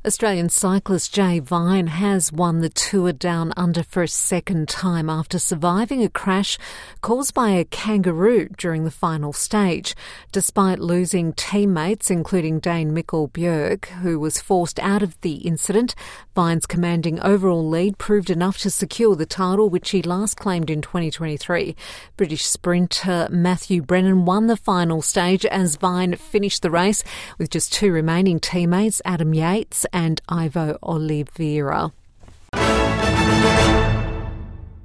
Australian cyclist Jay Vine has won the Tour Down Under for a second time after surviving a crash caused by a kangaroo during the final stage. Despite losing teammates, including Dane Mikkel-Bjerg, who was forced out of the incident, Vine's commanding overall lead proved enough to secure the title, which he last claimed in 2023. British sprinter Matthew Brennan won the final stage as Vine finished the race with just two remaining teammates, Adam Yates and Ivo Oliveira.